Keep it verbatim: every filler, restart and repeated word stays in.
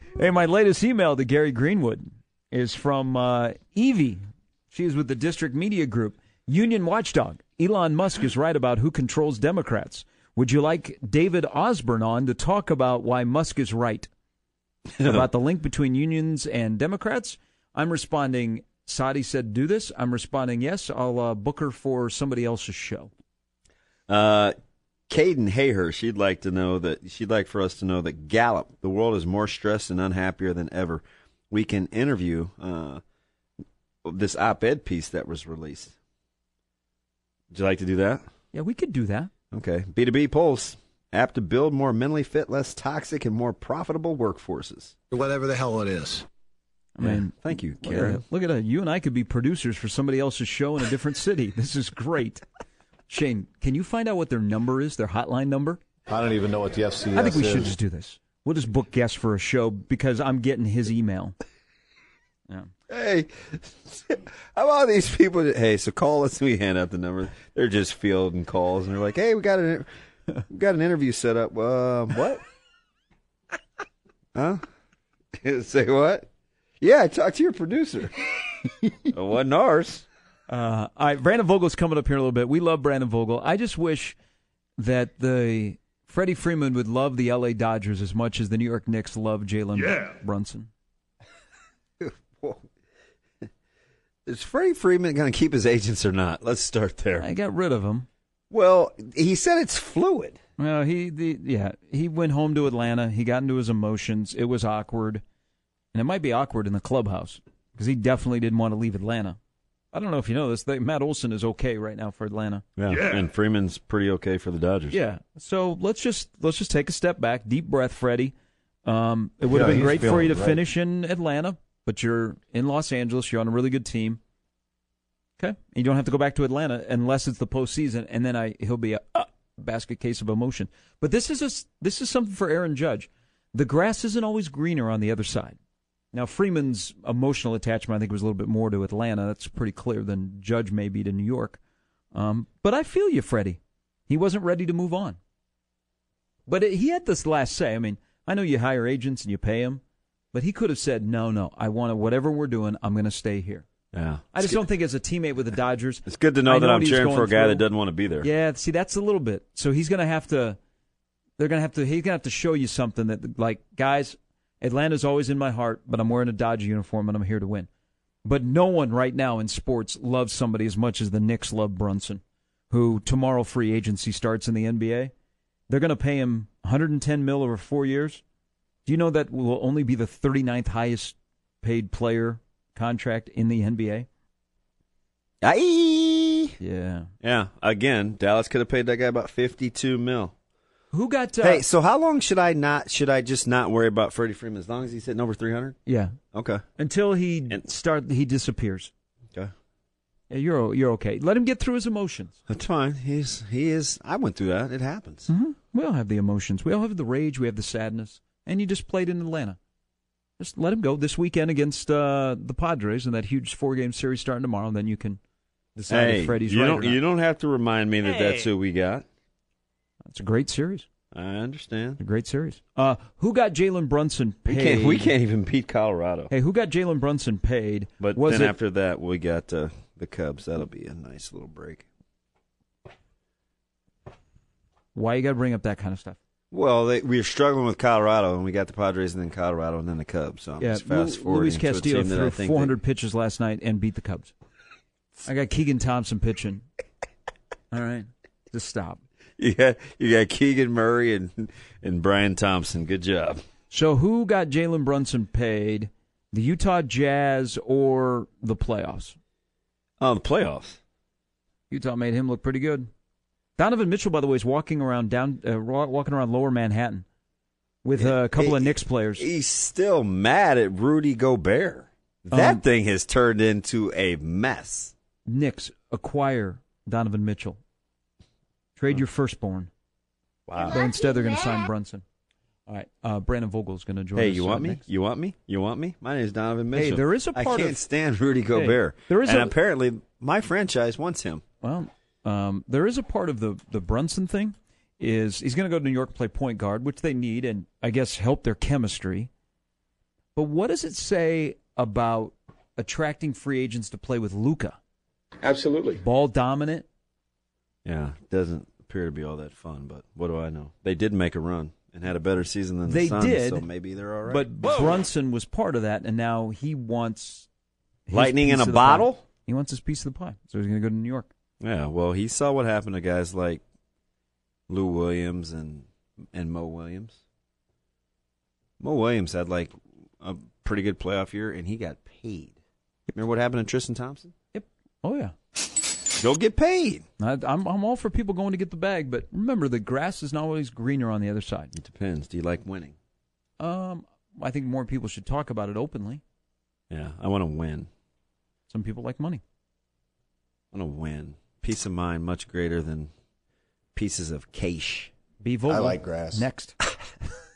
Hey, my latest email to Gary Greenwood is from uh, Evie. She is with the District Media Group. Union watchdog. Elon Musk is right about who controls Democrats. Would you like David Osborne on to talk about why Musk is right? About the link between unions and Democrats? I'm responding, Saudi said do this. I'm responding, yes, I'll uh, book her for somebody else's show. Uh, Caden Hayher, she'd like to know that, she'd like for us to know that Gallup, the world is more stressed and unhappier than ever. We can interview uh, this op-ed piece that was released. Would you like to do that? Yeah, we could do that. Okay. B two B polls. Apt to build more mentally fit, less toxic, and more profitable workforces. Whatever the hell it is. I mean, yeah. Thank you, look Karen. At look at that. You and I could be producers for somebody else's show in a different city. This is great. Shane, can you find out what their number is, their hotline number? I don't even know what the F C S is. I think we should just do this. We'll just book guests for a show because I'm getting his email. Yeah. Hey, how about these people? That, hey, so call us. We hand out the number. They're just fielding calls, and they're like, "Hey, we got an we got an interview set up." Uh, what? Huh? Say what? Yeah, I talked to your producer. It wasn't ours. Uh, all right, Brandon Vogel's coming up here in a little bit. We love Brandon Vogel. I just wish that the Freddie Freeman would love the L A Dodgers as much as the New York Knicks love Jalen yeah. Brunson. Is Freddie Freeman going to keep his agents or not? Let's start there. I got rid of him. Well, he said it's fluid. Well, he the yeah he went home to Atlanta. He got into his emotions. It was awkward, and it might be awkward in the clubhouse because he definitely didn't want to leave Atlanta. I don't know if you know this. They, Matt Olson is okay right now for Atlanta. Yeah. yeah, and Freeman's pretty okay for the Dodgers. Yeah. So let's just let's just take a step back, deep breath, Freddie. Um, it would have Yeah, been he's great for you to feeling great. finish in Atlanta, but you're in Los Angeles. You're on a really good team. Okay, you don't have to go back to Atlanta unless it's the postseason, and then I he'll be a uh, basket case of emotion. But this is a, this is something for Aaron Judge. The grass isn't always greener on the other side. Now Freeman's emotional attachment, I think, was a little bit more to Atlanta. That's pretty clear than Judge may be to New York. Um, but I feel you, Freddie. He wasn't ready to move on. But it, he had this last say. I mean, I know you hire agents and you pay them, but he could have said, no, no, I want to, whatever we're doing, I'm going to stay here. Yeah, I just don't think as a teammate with the Dodgers. It's good to know, I that know I'm what he's cheering going for a guy through. that doesn't want to be there. Yeah, see, that's a little bit. So he's going to have to, they're going to have to, he's going to have to show you something that, like, guys, Atlanta's always in my heart, but I'm wearing a Dodger uniform and I'm here to win. But no one right now in sports loves somebody as much as the Knicks love Brunson, who tomorrow free agency starts in the N B A. They're going to pay him one hundred ten mil over four years. Do you know that will only be the thirty-ninth highest paid player contract in the N B A? Aye. Yeah. Yeah. Again, Dallas could have paid that guy about fifty-two mil. Who got? Uh, Hey, so how long should I not? Should I just not worry about Freddie Freeman as long as he's hitting over three hundred? Yeah. Okay. Until he And- start, he disappears. Okay. Yeah, you're you're okay. Let him get through his emotions. That's fine. He's he is. I went through that. It happens. Mm-hmm. We all have the emotions. We all have the rage. We have the sadness. And you just played in Atlanta. Just let him go this weekend against uh, the Padres in that huge four-game series starting tomorrow. And then you can decide Hey, if Freddie's you right don't or not. you don't have to remind me that Hey. that's who we got. It's a great series. I understand. A great series. Uh, who got Jalen Brunson We paid? can't we can't even beat Colorado. Hey, who got Jalen Brunson paid? But Was then it, after that, we got uh, the Cubs. That'll be a nice little break. why you got to bring up that kind of stuff? Well, they, we were struggling with Colorado, and we got the Padres, and then Colorado, and then the Cubs. So I'm Yeah, just fast Lu- forwarding Luis to a Castillo team that I threw think four hundred pitches last night and beat the Cubs. I got Keegan Thompson pitching. All right, just stop. They, you got you got Keegan Murray and and Brian Thompson. Good job. So who got Jalen Brunson paid? The Utah Jazz or the playoffs? Oh, the playoffs. Utah made him look pretty good. Donovan Mitchell, by the way, is walking around down, uh, walking around Lower Manhattan with uh, a couple He- of Knicks players. He's still mad at Rudy Gobert. That Um, thing has turned into a mess. Knicks acquire Donovan Mitchell. Trade your firstborn. Wow. But instead, they're going to sign Brunson. All right, uh, Brandon Vogel is going to join Hey, us. you uh, want me? next. You want me? You want me? My name is Donovan Mitchell. Hey, there is a I part can't of- stand Rudy Gobert. there is and a- apparently my franchise wants him. Well, um, there is a part of the, the Brunson thing is he's going to go to New York and play point guard, which they need, and I guess help their chemistry. But what does it say about attracting free agents to play with Luka? Absolutely. Ball dominant. Yeah, doesn't appear to be all that fun, but what do I know? They did make a run and had a better season than They the Suns, did, so maybe they're all right. But Whoa. Brunson was part of that, and now he wants his Lightning piece in a of the bottle? pie. He wants his piece of the pie, so he's going to go to New York. Yeah, well, he saw what happened to guys like Lou Williams and and Mo Williams. Mo Williams had like a pretty good playoff year, and he got paid. Remember what happened to Tristan Thompson? Yep. Oh yeah. Go get paid. I, I'm I'm all for people going to get the bag, but remember the grass is not always greener on the other side. It depends. Do you like winning? Um, I think more people should talk about it openly. Yeah, I want to win. Some people like money. I want to win. Peace of mind much greater than pieces of cash. B. Vogel. I like grass. Next.